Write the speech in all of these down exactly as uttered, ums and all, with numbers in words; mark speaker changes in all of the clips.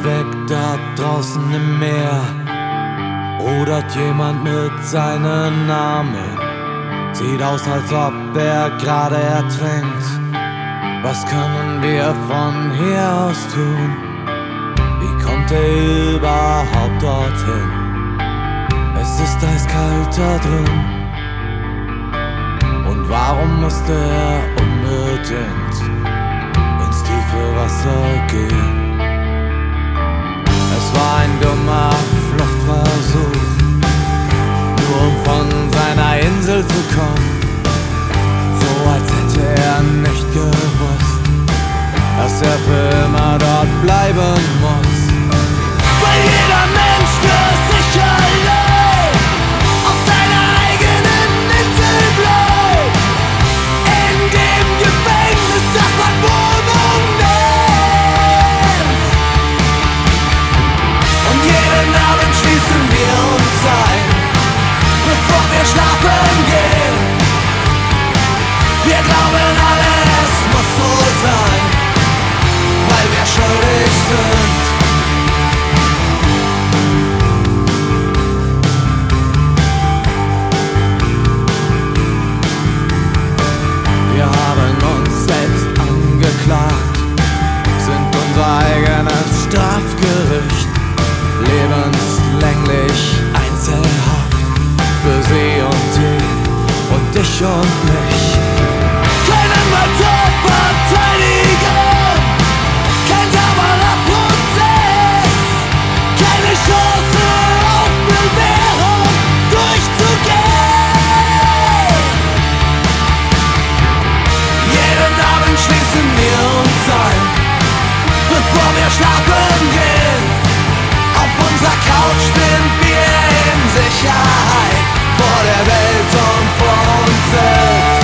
Speaker 1: weg, da draußen im Meer rudert jemand mit seinen Armen. Sieht aus, als ob er gerade ertrinkt. Was können wir von hier aus tun? Wie kommt er überhaupt dorthin? Es ist eiskalt da drin. Und warum musste er unbedingt ins tiefe Wasser gehen? Es war ein dummer Fluchtversuch, nur um von seiner Insel zu kommen. So als hätte er nicht gewusst, dass er für immer dort bleiben muss. Weil jeder Mensch für sich allein auf seiner eigenen Insel bleibt, in dem Gefängnis, das man Wohnung nennt. Und jeden Abend schließen wir uns ein, bevor wir schlafen gehen. Wir glauben alle, es muss so sein, weil wir schuldig sind. Wir haben uns selbst angeklagt, sind unser eigenes Strafgericht, lebenslänglich Einzelhaft für sie und ihn und dich und mich. Keinen mal zur Verteidigung, kein sauberer Prozess, keine Chance auf Bewährung durchzugehen. Jeden Abend schließen wir uns ein, bevor wir schlafen gehen. Auf unserer Couch sind wir in Sicherheit vor der Welt und vor uns selbst.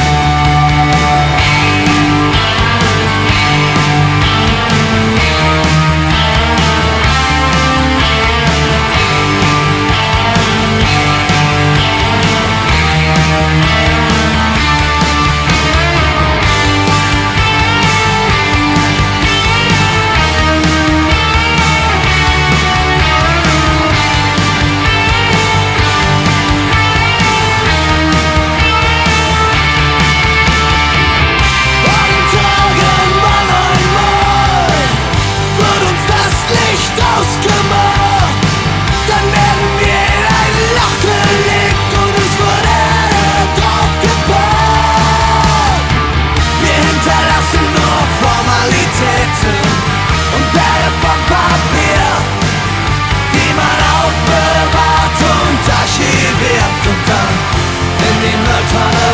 Speaker 1: Und dann in die Mülltonne